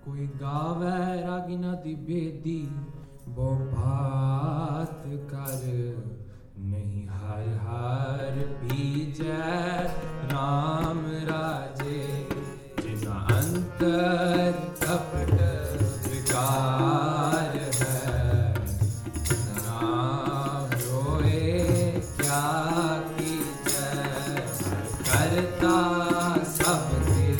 कोई गावे रागिना दी बेदी वो बात कर नहीं हर हर बीजै राम राजे जिना अंतर कपट विकार है नाम रोए क्या कीजै करता सब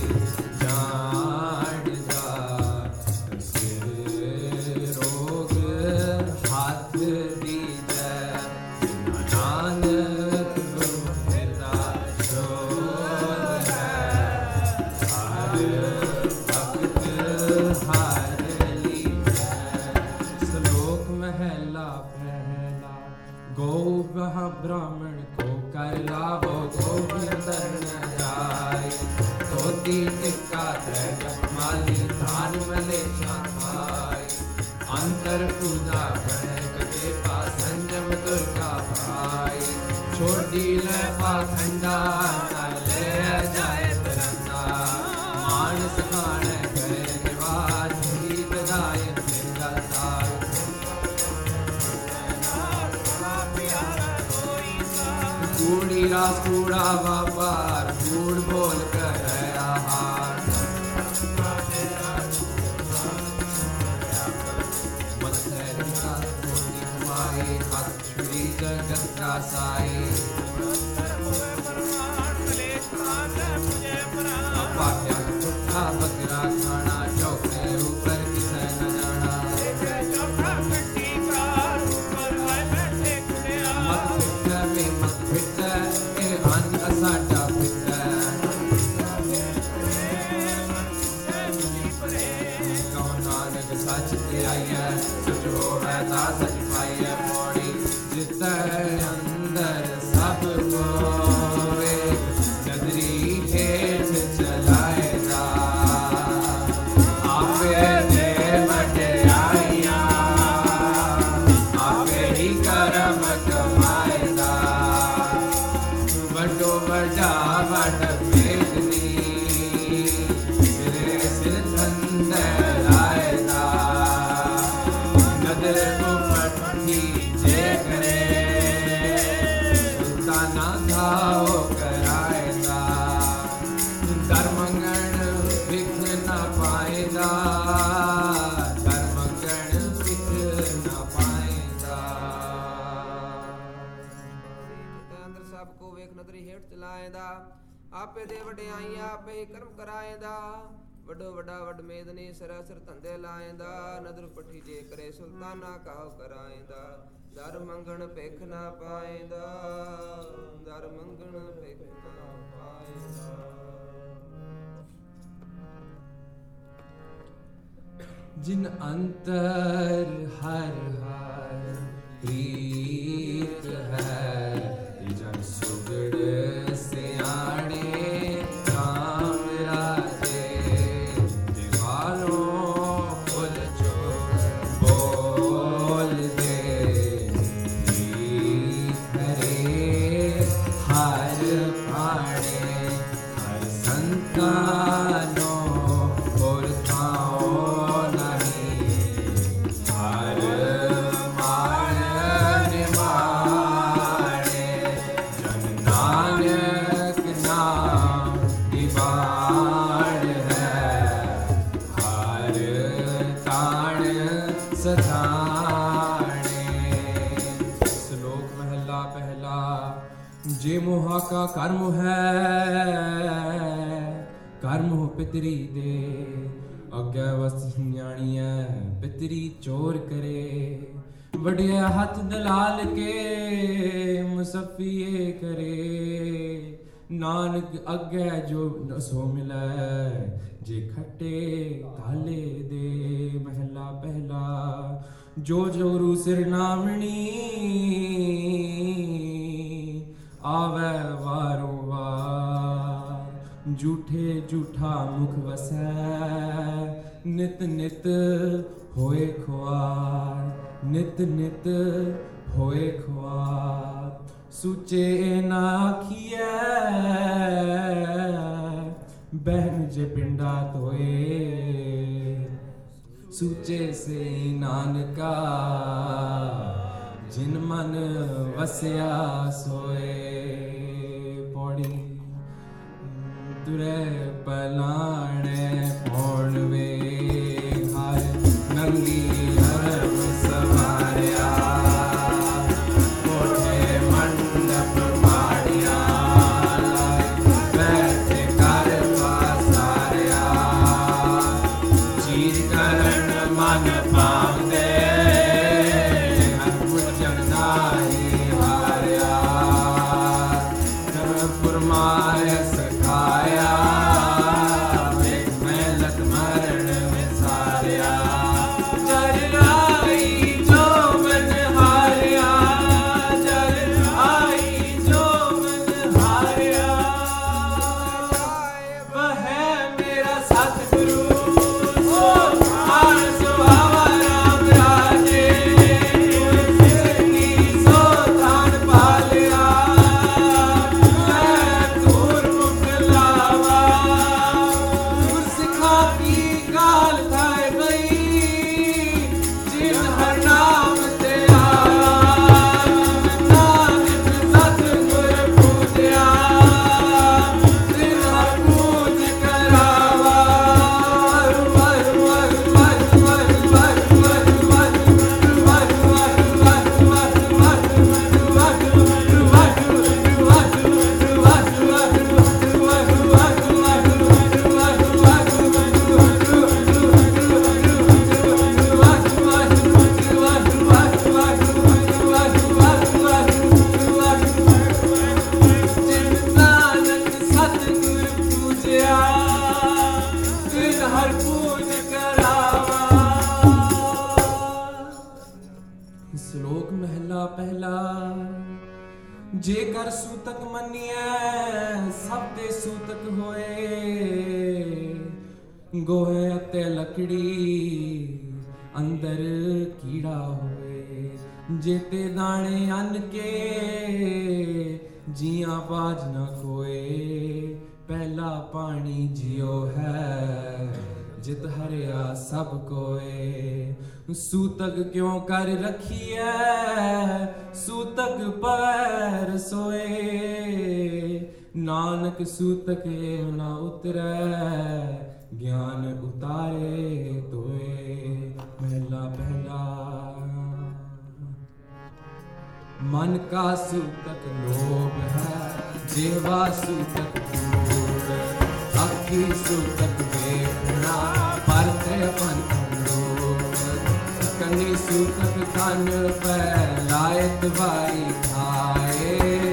ब्राह्मण को कर लाभो गोविंदर न जाए धोती टिक्का माली धान मले खाए अंतर पूजा गणक देवा संयम दुर्गा भाई छोटी ले पाखंडा ले जाए तिरंगा मानस खाने गए निवास ही बधाए कूड़ी रास कूड़ा व्यापार कूड़ बोल कर आहार छुरी जगत का साई बकरा खाना चौके ऊपर किसे न जाना साडा पिता कौन नानक सच ते आइया सच होवे ता सच पाइया पौड़ी जिते अंदर सब कोए नदरी हेठ चलाएगा आपे दे मटियाइया आपे ही करम कमाएगा बड़ो बड़ा बड़ बेदनी तेरे सिर धंधर आएगा नदर को पट्टी जे करे सुल्ताना घाव कराएगा धर्मगण विघ्न न पाएगा धर्मगण विघ्न न पाएगा सबको वेख नदरी हेठ चलाएदा आपे दे वड्याइयां आपे ही कर्म कराएदा वड्डो वड्डा वड मेदनी सरासर धंधे लाएदा नदर पट्ठी जे करे सुल्ताना काव कराएदा दर मंगण पेख ना पाएदा दर मंगण पेख ना पाएदा जिन अंतर हर हर प्रीत है जन सुगड़ सियाणे राम राजे दीवारों फुल जो बोल दे हरे हर प्राणे हर संतानों और थाओ नहीं हर श्लोक महला पहला जे मोहा का कर्म है कर्म हो पितरी दे अगे वस न्याणिया पितरी चोर करे वडिया हाथ दलाल के मुसफिए करे नानक अगे जो सो मिले जे खट्टे काले दे महला पहला जो जोरू सिर नामणी आवे वारों वार झूठे झूठा मुख वसै नित नित होए खुआर नित नित होए खुआर सुचे ना आखिए बहन जे पिंडा तोए सूचे से नानका जिन मन वसया सोए। पौड़ी तुरे पलाणे पौड़वे हर नंगी हर सवारिया कोठे मंडप माड़िया बैठ कर पासारिया चीर करण मन पावदे हर पूजन नाई हारिया पुरमाय सखाया एक मेलत मरण में सारिया जर आई जो मन हारिया जर आई जो मन हारिया वह है मेरा सतगुरु सो हार सुहावा राम राजे सिरनी सो थान पालिया सिखा की गाल खाए गई जिन हर नाम ते आया नानक सतगुर पूजया जिन हर पूज करावा वर वर वर वर वर वर वर वर नानक सतगुर पूजया जिन हर पूज करावा। श्लोक महला पहला। जेकर सूतक मनिए सब ते सूतक होए गोहे अते लकड़ी अंदर कीड़ा होए जेते दाने अन्न के जिया बाज न कोए पहला पानी जियो है जित हरिया सब कोए। सूतक क्यों कर रखी है सूतक पैर सोए नानक सूतक न उतरे ज्ञान उतारे तोए। महला पहला। मन का सूतक लोभ है जेवा सूतक क्रोध अखी सूतक देखना परते पंथ कनी सूतक कान पर लायत भाई खाए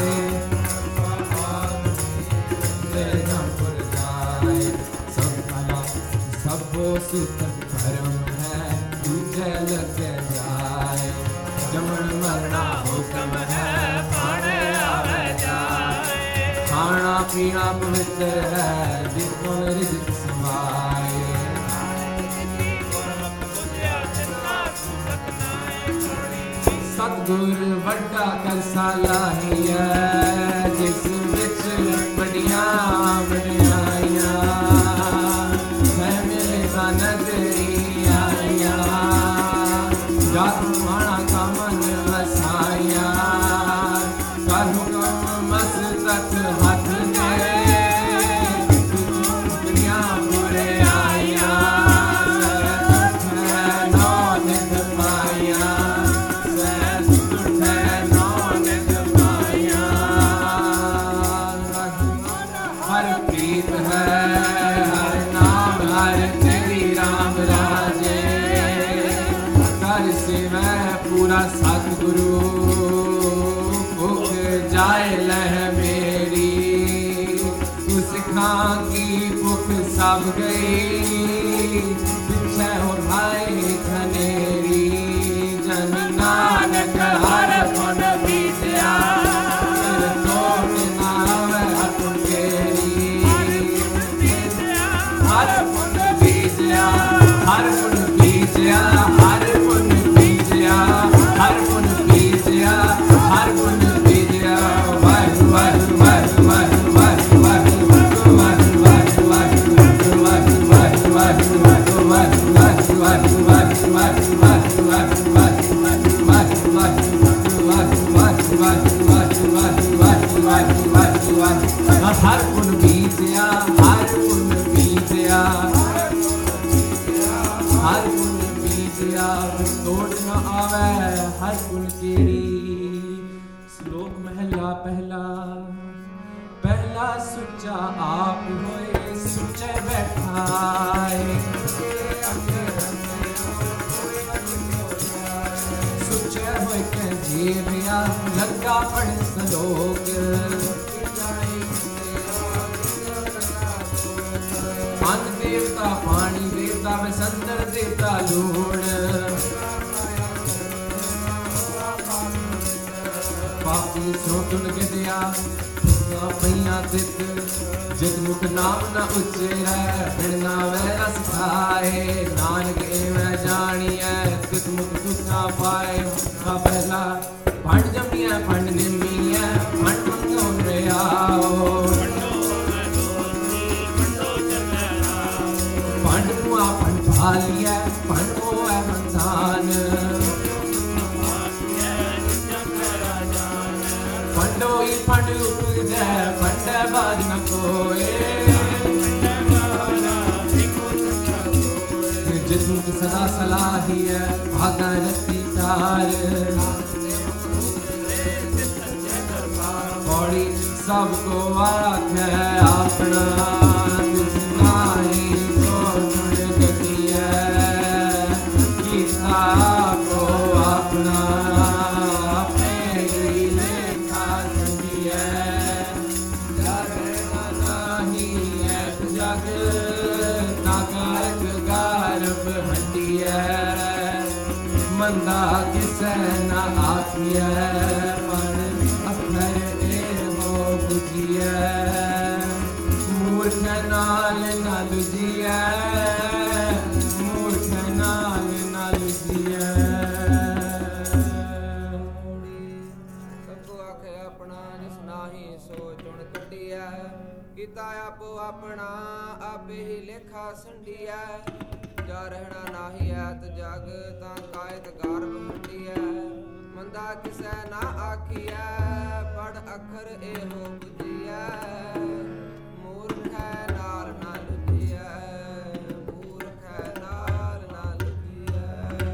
सबो सूतक भरम है दूजे लग जाए जमन मरना हुक्म है पाने आवे जाए खाना पीना पवित्र है जिसको रिज़्क़ समाए। सतगुर वड्डा करसाला ही है जिस विच बड़ियां बड़ियाइयां मैं मेरे दा नजरी आइयां जात माना का मन वसाइयां कर हुक्म मस्तक हाथ दे दुनिया बुरे आइयां सतगुरु भूख जाए लह मेरी तू सिखा की भूख सब गई पीछे हो भाई खनेरी जन नानक हर फन बीतिया तोड़ नावे हटुन केरी हर फन बीतिया हर फन बीतिया हर फन बीतिया हर फन बीतिया हर फन बीतिया वाह वाह वाह वाह वाह वाह वाह वाह वाह वाह वाह वाह वाह वाह वाह वाह केड़ी। श्लोक महला पहला। पहला सुचा आप होए सुचे बैठाए। सुचे होए के जीविया लगा पढ़ सलोक। अन्न देवता पानी देवता बसंतर देवता लूण। पापी सो तुन गिदया पईया तित। जित मुख नाम न उच्चेरै बिना वै रस खाए। नानक एवं जानिए तित मुख दुख ना पाए। मुखा पहला फंड जमिया फंड निमिया फंड मंगो रे आओ। फंड मुआ फंड भालिया फंड मोए मंसान। फंडोई फंड उपजै फंड बाद न कोए। जिस मुख सदा सलाहिया भागा रती तार। पौड़ी सबको आखे अपना तिस नाई को सुन गतिया। गीता को अपना मंदा किसे न आखिए पर अखर एहो बुझिए। मूर्ख नाल न लुझिए मूर्ख नाल न लुझिए। सबको आखे अपना जिस नाही सो चुन कटिया। ਕੀਤਾ ਆਪੋ ਆਪਣਾ ਆਪੇ ਹੀ ਲੇਖਾ ਸੰਡੀਐ। ਜਾ ਰਹਿਣਾ ਨਾਹੀ ਐਤ ਜਗ ਤਾਂ ਕਾਇਤ ਗਾਰਬ ਹੰਡੀਐ। ਮੰਦਾ ਕਿਸੈ ਨਾ ਆਖੀਐ ਪੜ ਅੱਖਰ ਇਹੋ ਬੁਝੀਐ। ਮੂਰਖੈ ਨਾਲ ਨਾ ਲੁਝੀਐ ਮੂਰਖੈ ਨਾਲ ਨਾ ਲੁਝੀਐ।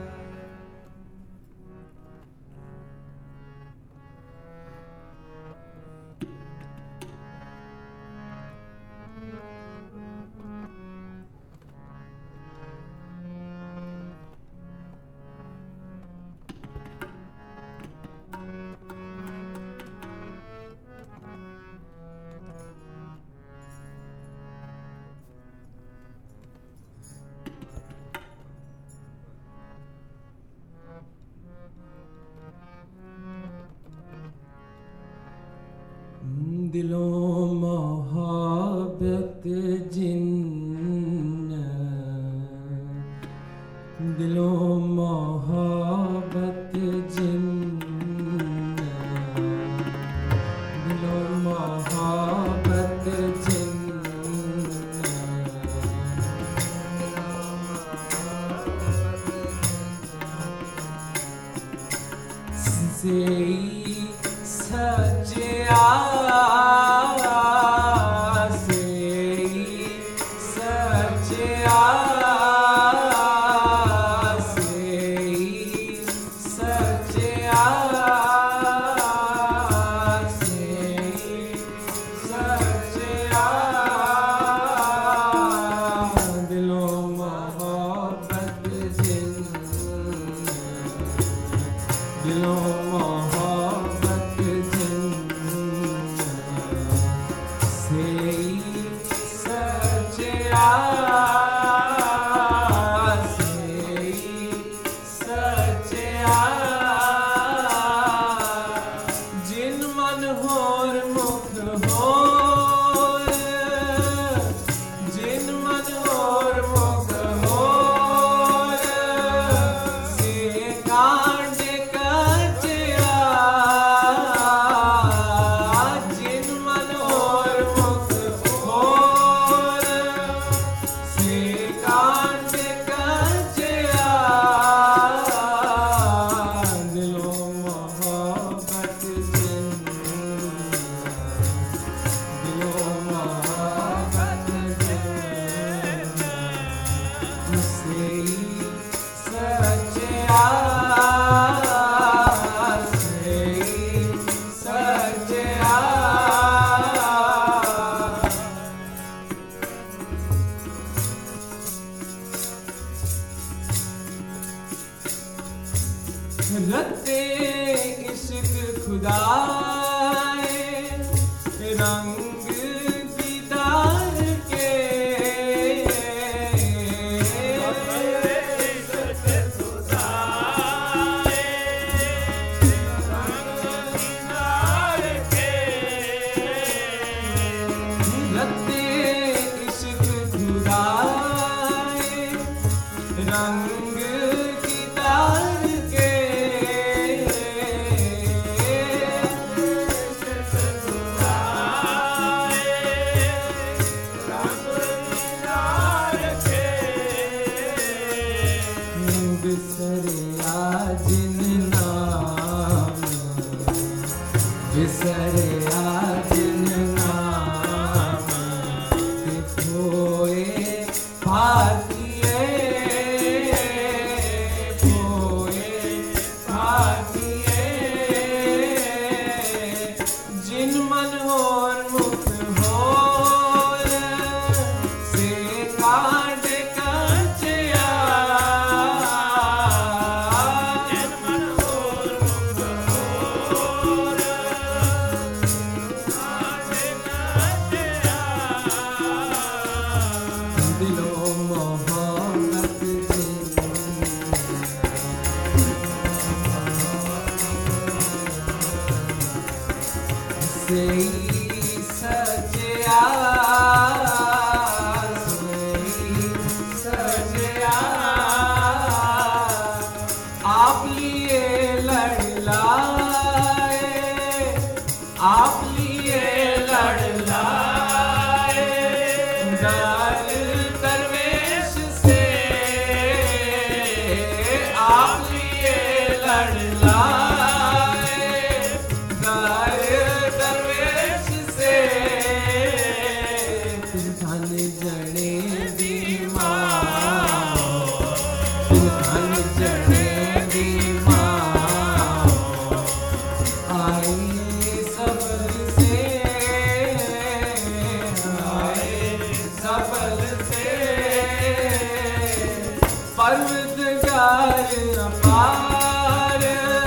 दिलों मोहब्बत जिन्न। दिलों मोहब्बत जिन्न। दिलों मोहब्बत जिन्न। से सजया रते इश्क खुदाए रंग दीदार के रते इश्क खुदाए रंग दीदार के बिसरिया जिन नाम बिसरिया जिन नाम के खोए भारतीय खोए भारतीय जिन मन और मुख होर से काट कचिया दिलो मोहब्बत से सजया सजया आप लिए लड़ लाए आप लिए लड़ लाए दर दरवेश से आप लिए लड़ लाए दर दरवेश से धन जने दी माँ धन जने दी माँ आई सबल से पर्वतगार अपार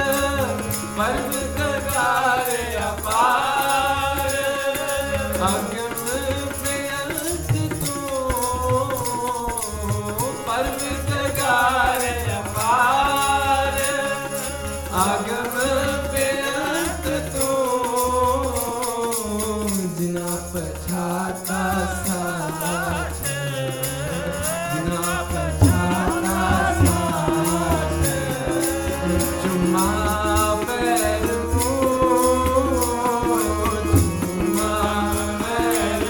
पर्वतगार अपार अगम बेअंत तू पर्वतगार अपार अगम बेअंत तू जिना पछाता साथ जिना पछाता साथ चुमा पैर चुमा पैर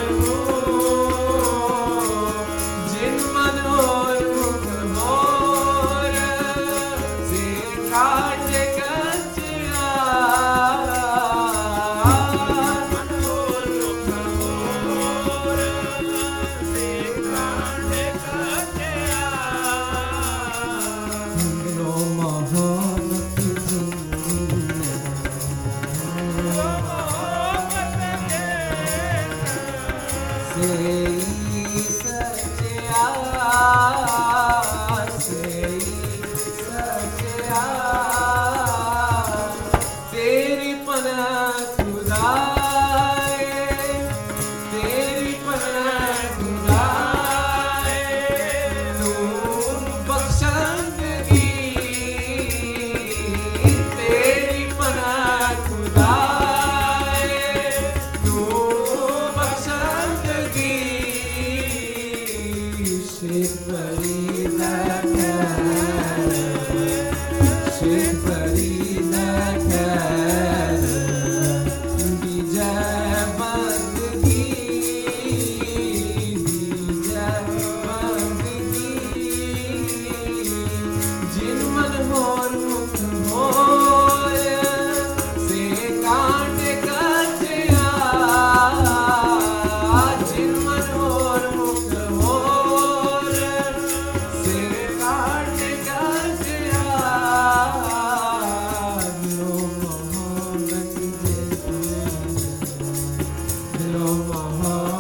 जिन मन और मुख मोर से काट कचिया दिलो मोहब्बत से सजया सजया तेरी पनाह खुदाए तेरी पनाह खुदाए तू बख्शंदगी तेरी पनाह खुदाए तू बख्शंदगी शेख फरीद खैर शेख फरीद खैर विजय बंदगी जिन मन मोर मुख मोर से काट कचिया जिन मन मोर मुख मोर से काट कचिया दिलो मोहब्बत दिलो मोहब्बत